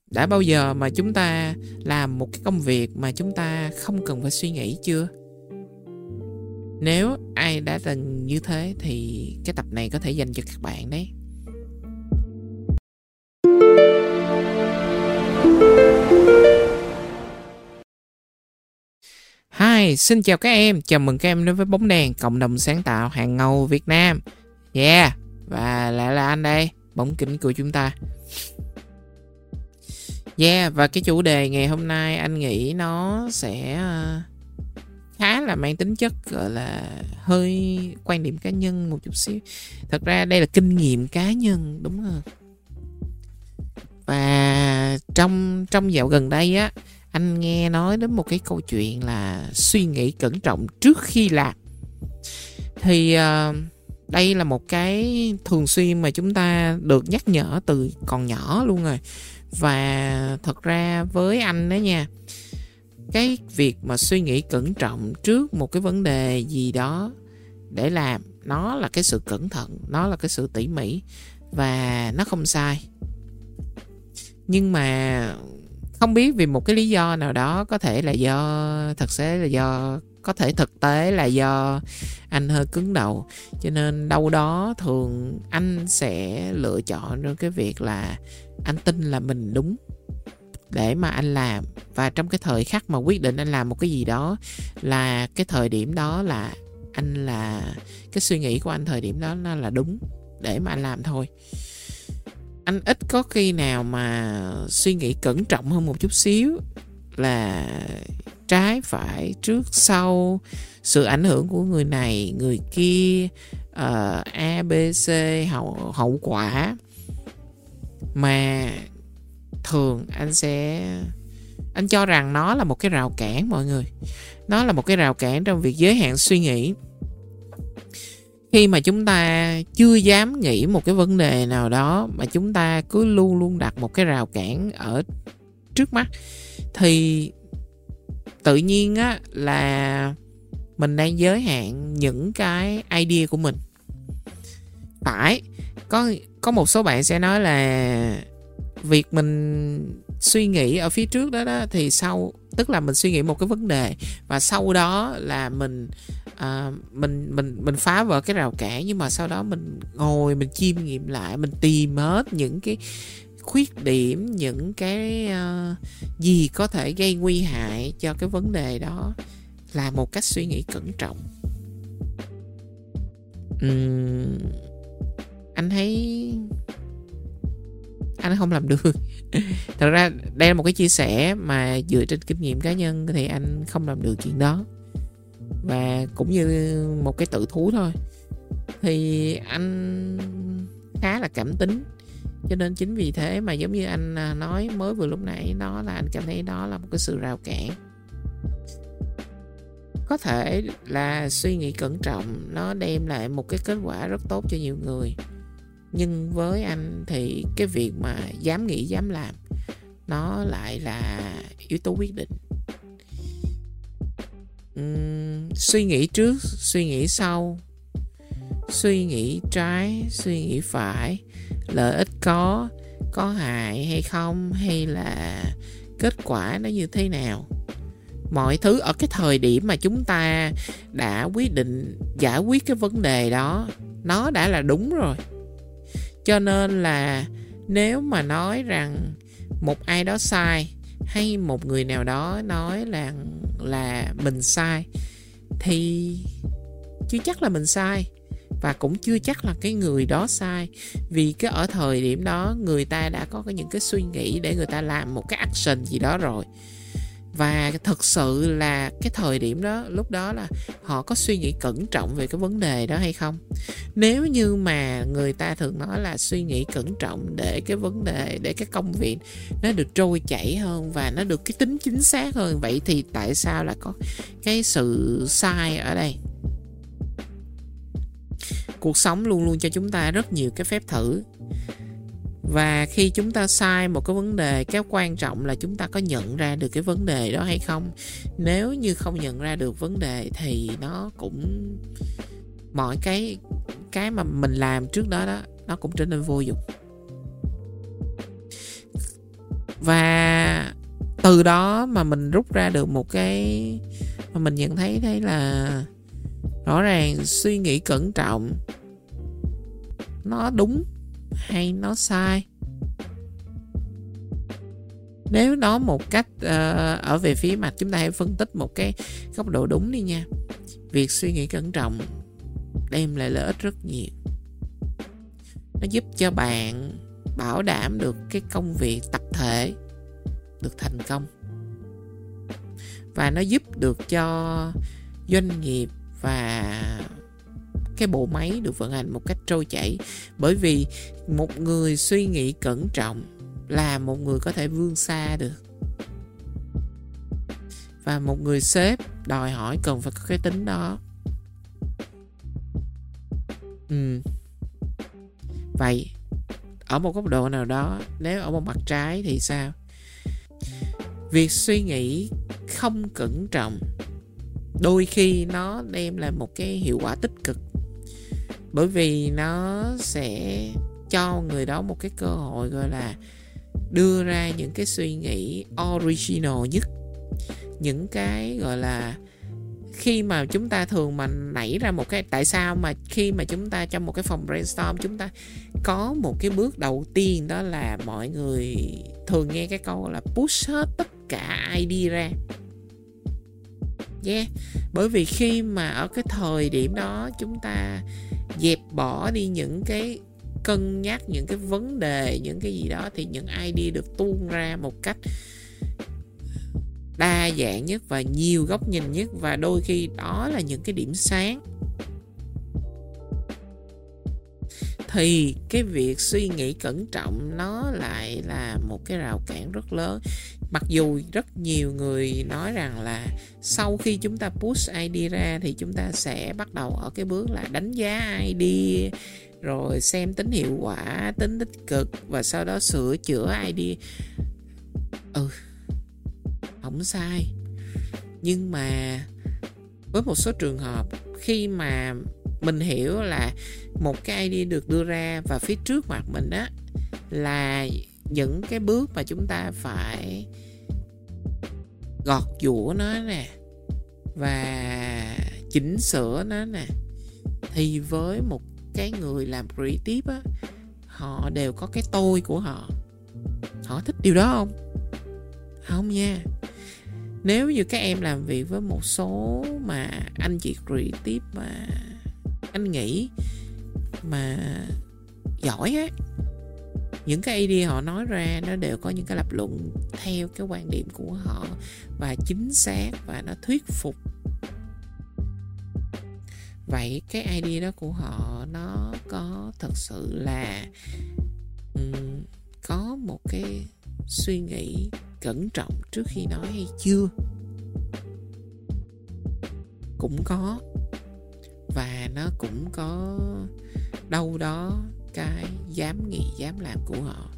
Đã bao giờ mà chúng ta làm một cái công việc mà chúng ta không cần phải suy nghĩ chưa? Nếu ai đã từng như thế thì cái tập này có thể dành cho các bạn đấy. Hi, xin chào các em, chào mừng các em đến với Bóng Đèn, cộng đồng sáng tạo hàng ngầu Việt Nam. Yeah, và lại là anh đây, bóng kính của chúng ta. Yeah, và cái chủ đề ngày hôm nay anh nghĩ nó sẽ khá là mang tính chất gọi là hơi quan điểm cá nhân một chút xíu. Thật ra đây là kinh nghiệm cá nhân, đúng không? Và trong dạo gần đây á, anh nghe nói đến một cái câu chuyện là suy nghĩ cẩn trọng trước khi làm. Thì đây là một cái thường xuyên mà chúng ta được nhắc nhở từ còn nhỏ luôn rồi. Và thật ra với anh đó nha, cái việc mà suy nghĩ cẩn trọng trước một cái vấn đề gì đó để làm, nó là cái sự cẩn thận, nó là cái sự tỉ mỉ và nó không sai. Nhưng mà không biết vì một cái lý do nào đó, có thể là có thể thực tế là do anh hơi cứng đầu, cho nên đâu đó thường anh sẽ lựa chọn trong cái việc là anh tin là mình đúng để mà anh làm. Và trong cái thời khắc mà quyết định anh làm một cái gì đó, là cái thời điểm đó là cái suy nghĩ của anh thời điểm đó nó là đúng để mà anh làm thôi. Anh ít có khi nào mà suy nghĩ cẩn trọng hơn một chút xíu, là trái phải trước sau, sự ảnh hưởng của người này người kia, A B C, hậu quả. Mà thường anh cho rằng nó là một cái rào cản mọi người. Nó là một cái rào cản trong việc giới hạn suy nghĩ. Khi mà chúng ta chưa dám nghĩ một cái vấn đề nào đó, mà chúng ta cứ luôn luôn đặt một cái rào cản ở trước mắt, thì tự nhiên á là mình đang giới hạn những cái idea của mình. Phải, có một số bạn sẽ nói là việc mình suy nghĩ ở phía trước đó thì sau, tức là mình suy nghĩ một cái vấn đề và sau đó là mình phá vỡ cái rào cản, nhưng mà sau đó mình ngồi mình chiêm nghiệm lại, mình tìm hết những cái khuyết điểm, những cái gì có thể gây nguy hại cho cái vấn đề đó, là một cách suy nghĩ cẩn trọng. Anh thấy anh không làm được. Thật ra đây là một cái chia sẻ mà dựa trên kinh nghiệm cá nhân, thì anh không làm được chuyện đó. Và cũng như một cái tự thú thôi, thì anh khá là cảm tính, cho nên chính vì thế mà giống như anh nói mới vừa lúc nãy, đó là anh cảm thấy đó là một cái sự rào cản. Có thể là suy nghĩ cẩn trọng nó đem lại một cái kết quả rất tốt cho nhiều người, nhưng với anh thì cái việc mà dám nghĩ dám làm, nó lại là yếu tố quyết định. Suy nghĩ trước, suy nghĩ sau, suy nghĩ trái, suy nghĩ phải, lợi ích có hại hay không, hay là kết quả nó như thế nào. Mọi thứ ở cái thời điểm mà chúng ta đã quyết định giải quyết cái vấn đề đó, nó đã là đúng rồi. Cho nên là nếu mà nói rằng một ai đó sai, hay một người nào đó nói là mình sai, thì chưa chắc là mình sai, và cũng chưa chắc là cái người đó sai. Vì cái ở thời điểm đó người ta đã có những cái suy nghĩ để người ta làm một cái action gì đó rồi. Và thật sự là cái thời điểm đó, lúc đó là họ có suy nghĩ cẩn trọng về cái vấn đề đó hay không. Nếu như mà người ta thường nói là suy nghĩ cẩn trọng để cái vấn đề, để cái công việc nó được trôi chảy hơn và nó được cái tính chính xác hơn, vậy thì tại sao lại có cái sự sai ở đây? Cuộc sống luôn luôn cho chúng ta rất nhiều cái phép thử. Và khi chúng ta sai một cái vấn đề, cái quan trọng là chúng ta có nhận ra được cái vấn đề đó hay không. Nếu như không nhận ra được vấn đề thì nó cũng, mọi cái mà mình làm trước đó nó cũng trở nên vô dụng. Và từ đó mà mình rút ra được một cái mà mình nhận thấy đấy là rõ ràng suy nghĩ cẩn trọng nó đúng hay nó sai. Nếu nói một cách ở về phía mặt, chúng ta hãy phân tích một cái góc độ đúng đi nha. Việc suy nghĩ cẩn trọng đem lại lợi ích rất nhiều. Nó giúp cho bạn bảo đảm được cái công việc tập thể được thành công, và nó giúp được cho doanh nghiệp và cái bộ máy được vận hành một cách trôi chảy. Bởi vì một người suy nghĩ cẩn trọng là một người có thể vươn xa được, và một người sếp đòi hỏi cần phải có cái tính đó. Vậy ở một góc độ nào đó, nếu ở một mặt trái thì sao? Việc suy nghĩ không cẩn trọng đôi khi nó đem lại một cái hiệu quả tích cực, bởi vì nó sẽ cho người đó một cái cơ hội gọi là đưa ra những cái suy nghĩ original nhất. Những cái gọi là khi mà chúng ta thường mà nảy ra một cái, tại sao mà khi mà chúng ta trong một cái phòng brainstorm, chúng ta có một cái bước đầu tiên, đó là mọi người thường nghe cái câu là push hết tất cả idea ra. Bởi vì khi mà ở cái thời điểm đó chúng ta dẹp bỏ đi những cái cân nhắc, những cái vấn đề, những cái gì đó, thì những idea được tuôn ra một cách đa dạng nhất và nhiều góc nhìn nhất, và đôi khi đó là những cái điểm sáng. Thì cái việc suy nghĩ cẩn trọng nó lại là một cái rào cản rất lớn. Mặc dù rất nhiều người nói rằng là sau khi chúng ta push idea ra thì chúng ta sẽ bắt đầu ở cái bước là đánh giá idea, rồi xem tính hiệu quả, tính tích cực, và sau đó sửa chữa idea. Không sai. Nhưng mà với một số trường hợp, khi mà mình hiểu là một cái idea được đưa ra và phía trước mặt mình á là những cái bước mà chúng ta phải gọt giũa nó nè và chỉnh sửa nó nè, thì với một cái người làm creative á, họ đều có cái tôi của họ. Họ thích điều đó không? Không nha. Nếu như các em làm việc với một số mà anh chị creative mà anh nghĩ mà giỏi á, những cái idea họ nói ra nó đều có những cái lập luận theo cái quan điểm của họ và chính xác và nó thuyết phục. Vậy cái idea đó của họ nó có thật sự là có một cái suy nghĩ cẩn trọng trước khi nói hay chưa? Cũng có. Và nó cũng có đâu đó cái dám nghĩ dám làm của họ.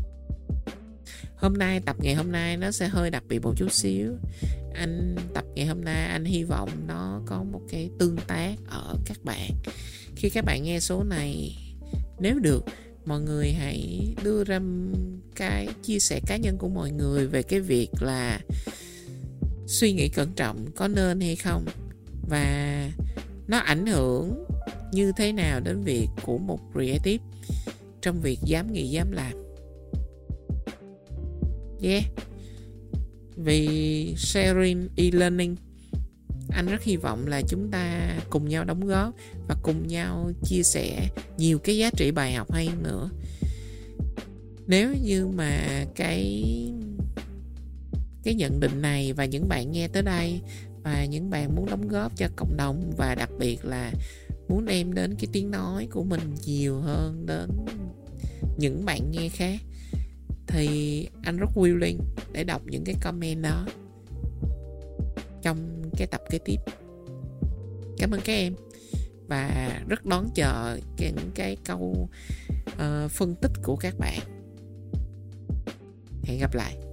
Tập ngày hôm nay nó sẽ hơi đặc biệt một chút xíu. Tập ngày hôm nay anh hy vọng nó có một cái tương tác ở các bạn. Khi các bạn nghe số này, nếu được, mọi người hãy đưa ra cái chia sẻ cá nhân của mọi người về cái việc là suy nghĩ cẩn trọng có nên hay không, và nó ảnh hưởng như thế nào đến việc của một creative trong việc dám nghĩ dám làm. Vì sharing e-learning, anh rất hy vọng là chúng ta cùng nhau đóng góp và cùng nhau chia sẻ nhiều cái giá trị bài học hay nữa. Nếu như mà cái nhận định này và những bạn nghe tới đây và những bạn muốn đóng góp cho cộng đồng, và đặc biệt là muốn đem đến cái tiếng nói của mình nhiều hơn đến những bạn nghe khác, thì anh rất willing để đọc những cái comment đó trong cái tập kế tiếp. Cảm ơn các em và rất đón chờ những cái câu phân tích của các bạn. Hẹn gặp lại.